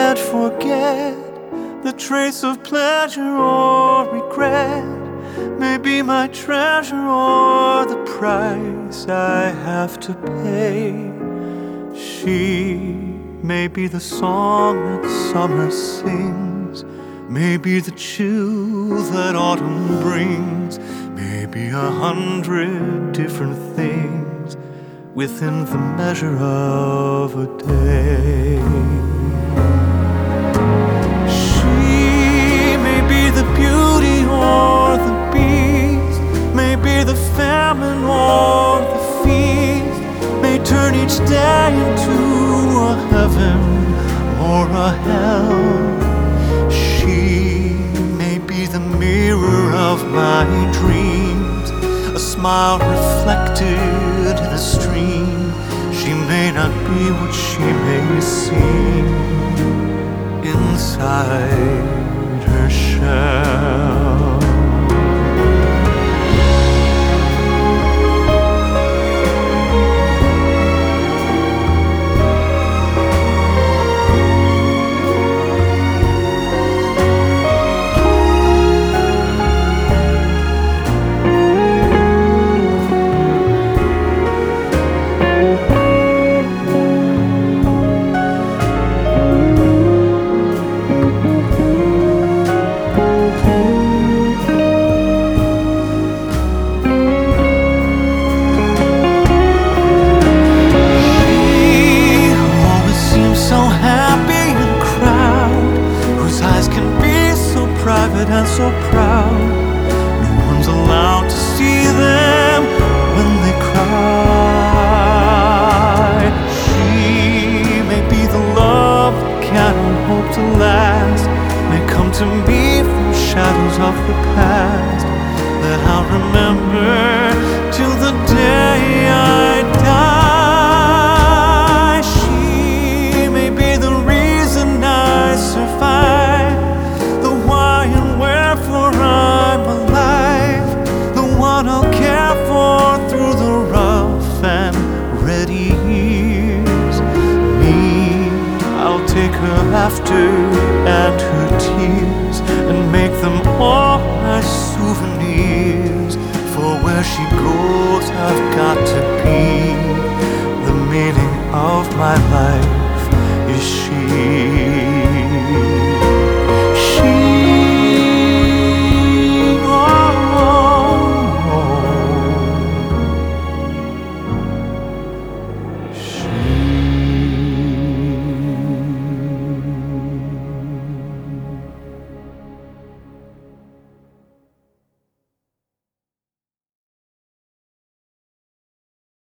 can't forget the trace of pleasure or regret may be my treasure or the price I have to pay. She may be the song that summer sings, may be the chill that autumn brings, may be 100 different things within the measure of a day. She may be the beauty or the beast, may be the famine or the feast, may turn each day into a heaven or a hell. She may be the mirror of my dreams, a smile reflected in a stream. She may not be what she may seem inside her shell. And so proud, no one's allowed to see them when they cry. She may be the love that cannot hope to last, may come to me from shadows of the past that I'll remember till the day I die. She may be the reason I survive, the why and wherefore I'm alive, the one I'll care for through the rough and ready years. Me, I'll take her laughter and her tears and make them all my souvenirs. For where she goes, I've got to be. The meaning of my life is she.